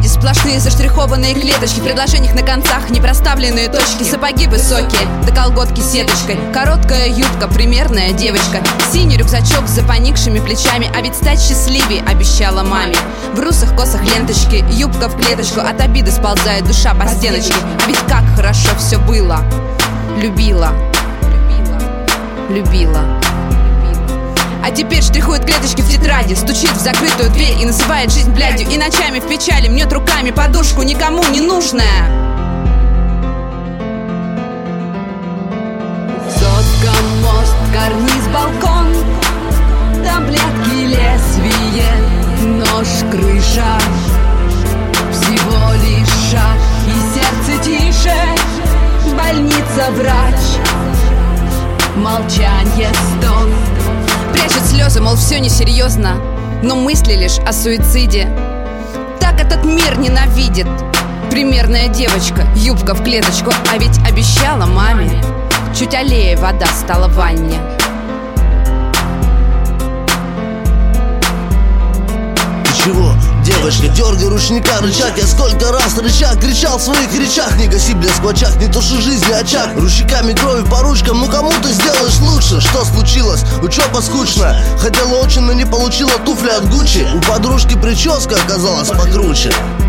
тетради, сплошные заштрихованные клеточки. В предложениях на концах непроставленные точки. Сапоги высокие, до колготки сеточкой. Короткая юбка, примерная девочка. Синий рюкзачок с поникшими плечами. А ведь стать счастливее обещала маме. В русых косах ленточки, юбка в клеточку. От обиды сползает душа по стеночке. А ведь как хорошо все было. Любила, любила. А теперь штрихует клеточки в тетради, стучит в закрытую дверь и насыпает жизнь блядью. И ночами в печали мнет руками подушку, никому не нужная. Сотка, мост, карниз, балкон, таблетки, лезвие, нож, крыша. Всего лишь шаг и сердце тише. Больница, врач, молчанье, стон. Прячет слезы, мол, все несерьезно, но мысли лишь о суициде. Так этот мир ненавидит. Примерная девочка, юбка в клеточку. А ведь обещала маме. Чуть аллея вода стала в ванне. Чего, девочка, дергай ручника, рычаг. Я сколько раз рычаг кричал в своих речах. Не гаси блеск в очах, не туши жизни очаг. Ручниками крови по ручкам, ну кому ты сделаешь лучше? Что случилось? Учеба скучная. Хотела очень, но не получила туфли от Гуччи. У подружки прическа оказалась покруче.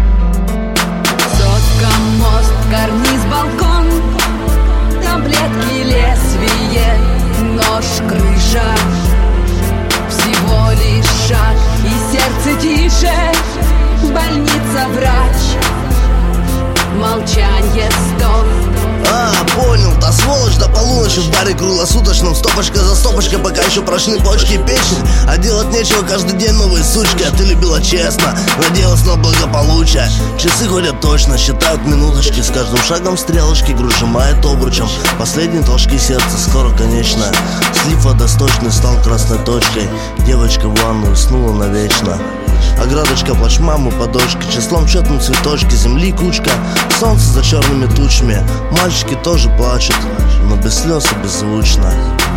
Сотка, мост, карниз, балкон, таблетки, лезвие, нож, крыша. Всего лишь шаг и сердце тише. Больница, врач, молчанье, стон. Понял, та сволочь до полуночи в баре круглосуточном. Стопочка за стопочкой, пока еще прочны почки и печень. А делать нечего, каждый день новые сучки. А ты любила честно, надеялась на благополучие. Часы ходят точно, считают минуточки. С каждым шагом стрелочки грудь сжимает обручем. Последние толчки сердца, скоро конечная. Слив водосточный стал красной точкой. Девочка в ванну уснула навечно. Оградочка, плачь маму по дочке. Числом четным цветочки, земли кучка. Солнце за черными тучами. Мальчики тоже плачут, но без слез и беззвучно.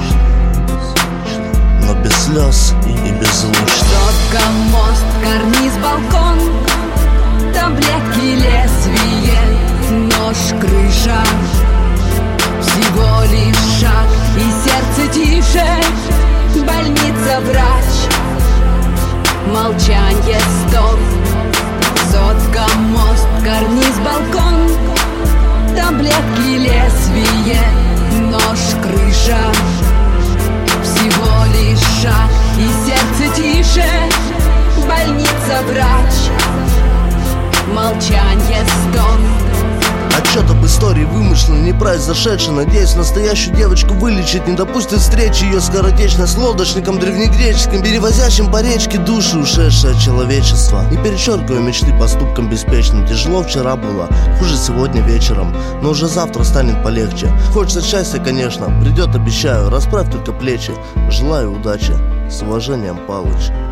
Но без слез и беззвучно. Сотка, мост, карниз, балкон, таблетки, лезвие, нож, крыша. Всего лишь шаг и сердце тише. Больница, врач, молчанье, стон. Сотка, мост, карниз, балкон, таблетки, лезвие, нож, крыша. Всего лишь шаг и сердце тише. Больница, врач, молчанье, стон. Отчет об истории вымышленной, не произошедшей. Надеюсь, настоящую девочку вылечить. Не допустит встречи ее скоротечной с лодочником древнегреческим, перевозящим по речке души, ушедшее от человечества. Не перечеркивая мечты поступком беспечным. Тяжело вчера было, хуже сегодня вечером, но уже завтра станет полегче. Хочется счастья, конечно, придет, обещаю. Расправь только плечи, желаю удачи. С уважением, Палыч.